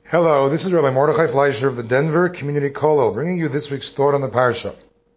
Hello, this is Rabbi Mordechai Fleischer of the Denver Community Kollel, bringing you this week's thought on the Parsha.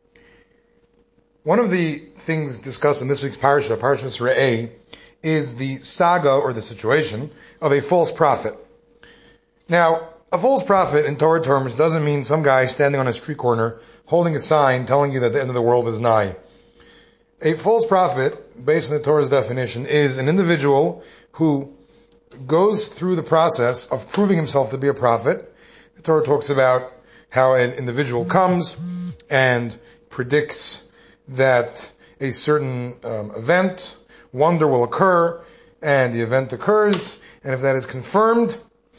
One of the things discussed in this week's Parsha, Parshas Re'eh, is the saga or the situation of a false prophet. Now, a false prophet in Torah terms doesn't mean some guy standing on a street corner holding a sign telling you that the end of the world is nigh. A false prophet, based on the Torah's definition, is an individual who goes through the process of proving himself to be a prophet. The Torah talks about how an individual comes and predicts that a certain event, wonder will occur, and the event occurs, and if that is confirmed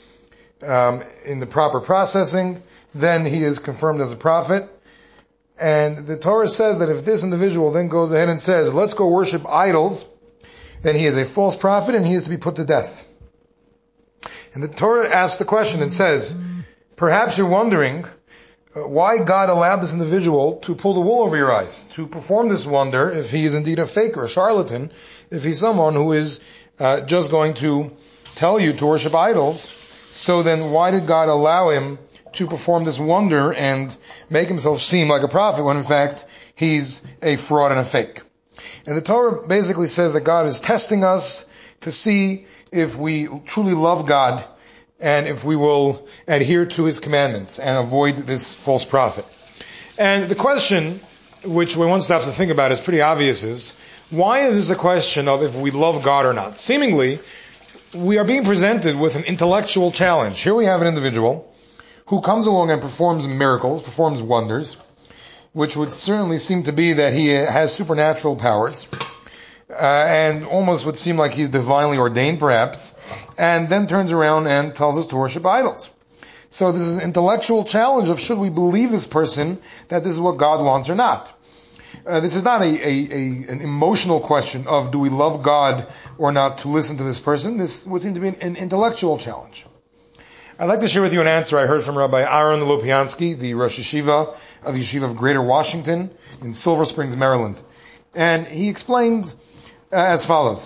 in the proper processing, then he is confirmed as a prophet. And the Torah says that if this individual then goes ahead and says, let's go worship idols, then he is a false prophet and he is to be put to death. And the Torah asks the question and says, perhaps you're wondering why God allowed this individual to pull the wool over your eyes, to perform this wonder, if he is indeed a faker, a charlatan, if he's someone who is just going to tell you to worship idols. So then why did God allow him to perform this wonder and make himself seem like a prophet when in fact he's a fraud and a fake? And the Torah basically says that God is testing us to see if we truly love God and if we will adhere to His commandments and avoid this false prophet. And the question, which when one stops to think about is pretty obvious, is why is this a question of if we love God or not? Seemingly, we are being presented with an intellectual challenge. Here we have an individual who comes along and performs miracles, performs wonders, which would certainly seem to be that he has supernatural powers, and almost would seem like he's divinely ordained perhaps, and then turns around and tells us to worship idols. So this is an intellectual challenge of should we believe this person that this is what God wants or not. This is not an emotional question of do we love God or not to listen to this person. This would seem to be an intellectual challenge. I'd like to share with you an answer I heard from Rabbi Aaron Lopiansky, the Rosh Yeshiva of the Yeshiva of Greater Washington in Silver Springs, Maryland. And he explained as follows.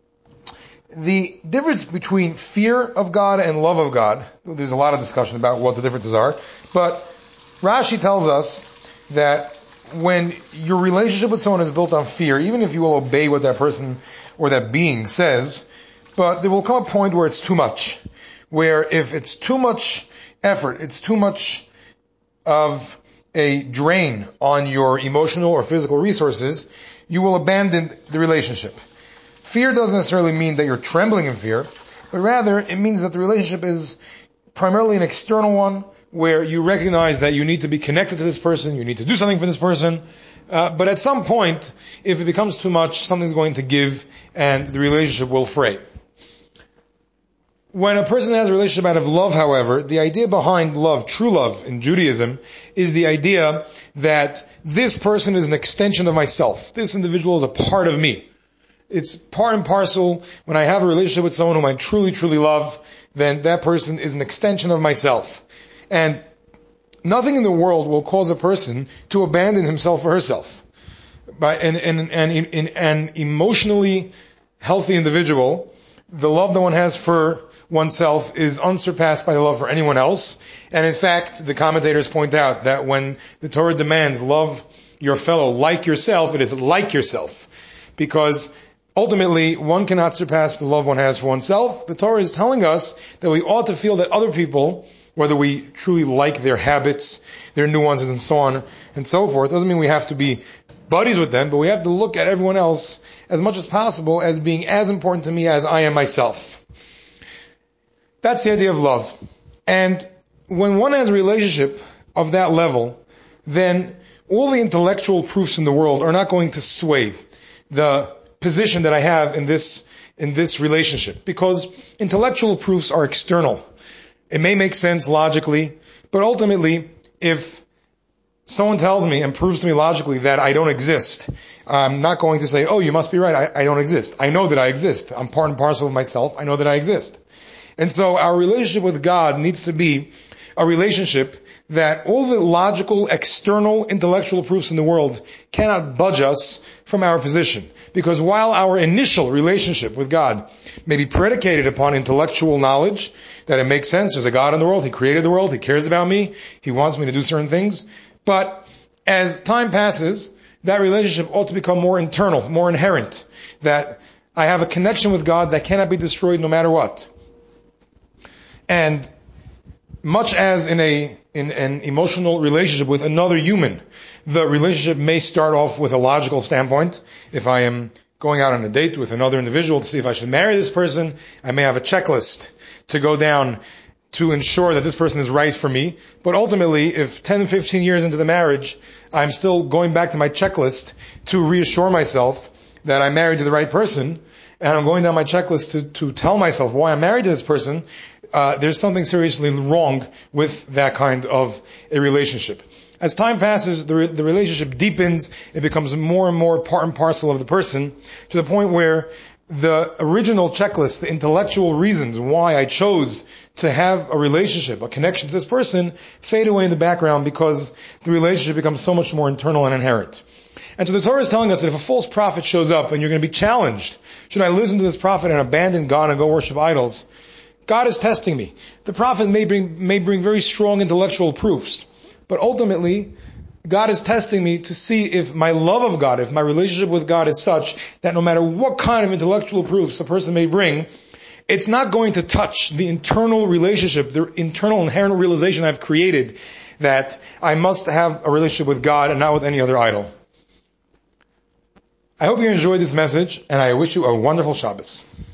The difference between fear of God and love of God, there's a lot of discussion about what the differences are, but Rashi tells us that when your relationship with someone is built on fear, even if you will obey what that person or that being says, but there will come a point where it's too much. Where if it's too much effort, it's too much of a drain on your emotional or physical resources, you will abandon the relationship. Fear doesn't necessarily mean that you're trembling in fear, but rather it means that the relationship is primarily an external one where you recognize that you need to be connected to this person, you need to do something for this person, but at some point, if it becomes too much, something's going to give and the relationship will fray. When a person has a relationship out of love, however, the idea behind love, true love in Judaism, is the idea that this person is an extension of myself. This individual is a part of me. It's part and parcel. When I have a relationship with someone whom I truly, truly love, then that person is an extension of myself. And nothing in the world will cause a person to abandon himself or herself. In an emotionally healthy individual, the love that one has for oneself is unsurpassed by the love for anyone else. And in fact, the commentators point out that when the Torah demands love your fellow like yourself, it is like yourself. Because ultimately, one cannot surpass the love one has for oneself. The Torah is telling us that we ought to feel that other people, whether we truly like their habits, their nuances and so on and so forth, doesn't mean we have to be buddies with them, but we have to look at everyone else as much as possible as being as important to me as I am myself. That's the idea of love. And when one has a relationship of that level, then all the intellectual proofs in the world are not going to sway the position that I have in this relationship. Because intellectual proofs are external. It may make sense logically, but ultimately, if someone tells me and proves to me logically that I don't exist, I'm not going to say, oh, you must be right, I don't exist. I know that I exist. I'm part and parcel of myself. I know that I exist. And so our relationship with God needs to be a relationship that all the logical, external, intellectual proofs in the world cannot budge us from our position. Because while our initial relationship with God may be predicated upon intellectual knowledge, that it makes sense. There's a God in the world. He created the world. He cares about me. He wants me to do certain things. But as time passes, that relationship ought to become more internal, more inherent. That I have a connection with God that cannot be destroyed no matter what. And much as in an emotional relationship with another human, the relationship may start off with a logical standpoint. If I am going out on a date with another individual to see if I should marry this person, I may have a checklist to go down to ensure that this person is right for me. But ultimately, if 10, 15 years into the marriage, I'm still going back to my checklist to reassure myself that I'm married to the right person, and I'm going down my checklist to tell myself why I'm married to this person, there's something seriously wrong with that kind of a relationship. As time passes, the relationship deepens, it becomes more and more part and parcel of the person, to the point where the original checklist, the intellectual reasons why I chose to have a relationship, a connection to this person, fade away in the background because the relationship becomes so much more internal and inherent. And so the Torah is telling us that if a false prophet shows up and you're going to be challenged, should I listen to this prophet and abandon God and go worship idols? God is testing me. The prophet may bring very strong intellectual proofs, but ultimately, God is testing me to see if my love of God, if my relationship with God is such that no matter what kind of intellectual proofs a person may bring, it's not going to touch the internal relationship, the internal inherent realization I've created that I must have a relationship with God and not with any other idol. I hope you enjoyed this message, and I wish you a wonderful Shabbos.